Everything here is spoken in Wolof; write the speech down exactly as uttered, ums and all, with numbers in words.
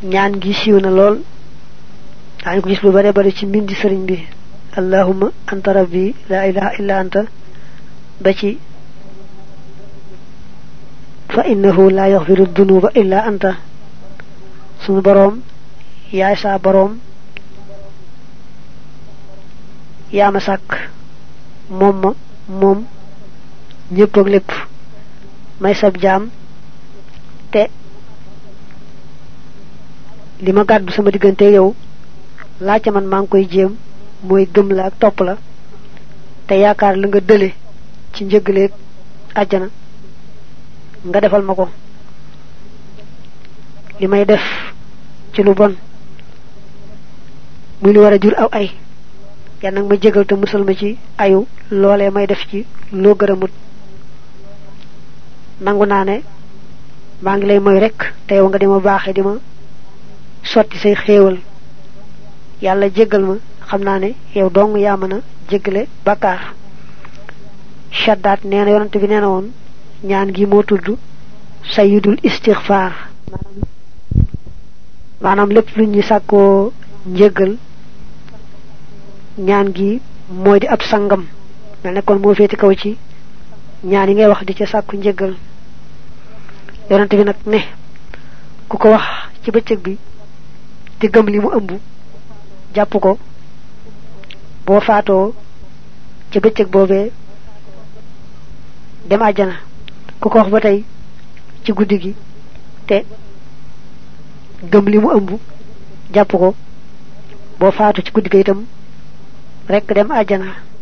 ñaan gi siiw na lool dañ ko gis lu bare bare ci mbindi sëriñ bi allahumma anta rabbi la ilaha illa anta ba ci fa innahu la yaghfiru dhunuba illa anta sunu borom yaay sa borom yaa ma sàkk moom ma moom ñëpp ak lépp may sab jaam te li ma gàddu sama diggante yow laa ca man maa ngi koy jéem mooy gëm la ak topp la te yaakaar la nga dële ci njëggaleeg àjjana nga defal ma ko li may def ci lu bon muy lu war a jur aw ay yal nag ma jégal te musal ma ci ayu loolee may def ci loo gërëmut nangu naa ne maa ngi lay moy rek te yow nga dima baaxe dima sotti say xéewal yàlla jégal ma xam naa ne yow dong yaa mën a jégale bakkaar shaddaat nee na yonante bi nee na woon ñaan gi moo tudd sayyidul istighfar maanaam lépp lu ñu sàkkoo njégal ñaan gi mooy di ab sangam mel ne kon moo féeti kaw ci ñaan yi ngay wax di ca sàkku njégal yonante bi nag ne ku ko wax ci bëccëg bi te gëm li mu ëmb jàpp ko boo faatoo ci bëccëg boobee dem àjjana ku ko wax ba tey ci guddi gi te gëm li mu ëmb jàpp ko boo faatu ci guddi ga itam rek dem àjjana